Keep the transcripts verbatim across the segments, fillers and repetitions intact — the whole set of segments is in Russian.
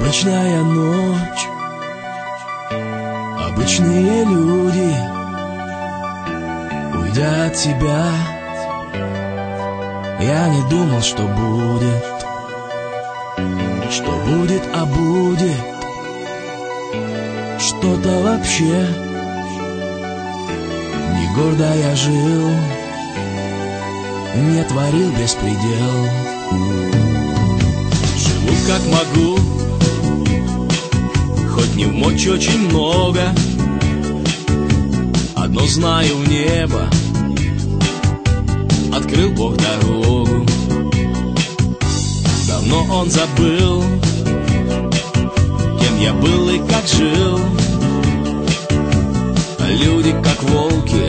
Обычная ночь, обычные люди, уйдя от тебя, я не думал, что будет, что будет, а будет что-то вообще. Не гордо я жил, не творил беспредел. Живу как могу, хоть не в мочь очень много. Одно знаю, в небо открыл Бог дорогу. Давно Он забыл, кем я был и как жил. А люди как волки,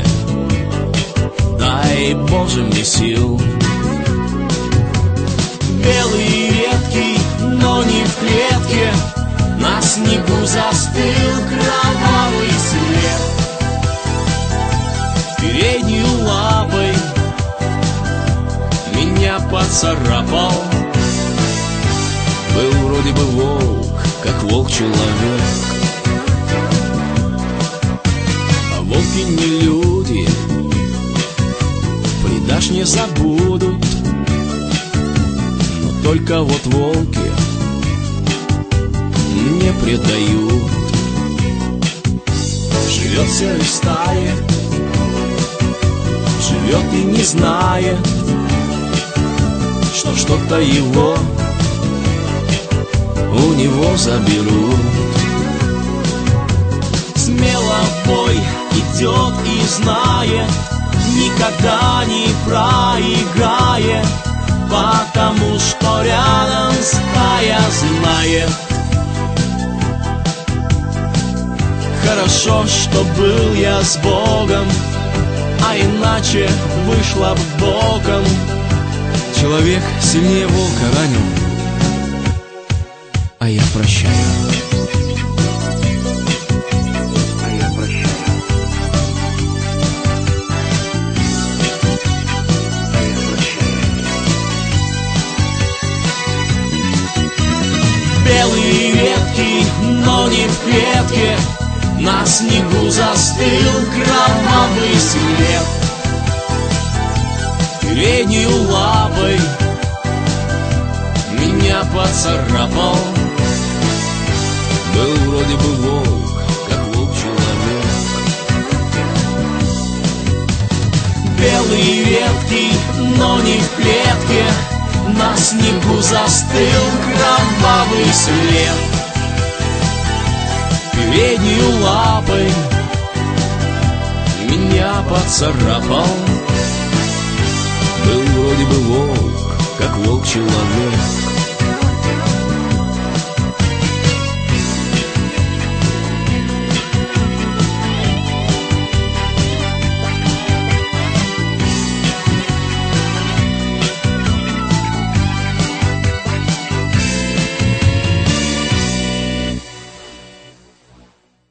дай Боже мне сил. Белые ветки, но не в клетке, на снегу застыл кровавый след. Передней лапой меня поцарапал. Был вроде бы волк, как волк-человек. А волки не люди, предашь не забудут. Но только вот волки не предают. Живет серой стае, живет и не знает, что что-то его у него заберут. Смело в бой идет и знает, никогда не проиграет, потому что рядом стая знает. Хорошо, что был я с Богом, а иначе вышло б боком. Человек сильнее волка ранил, а я прощаю. А я прощаю. А я прощаю. Белые ветки, но не в клетке, на снегу застыл кровавый след. Передней лапой меня поцарапал. Был вроде бы волк, как волк-человек. Белые ветки, но не в клетке, на снегу застыл кровавый след. Передней лапой меня поцарапал. Был вроде бы волк, как волк-человек.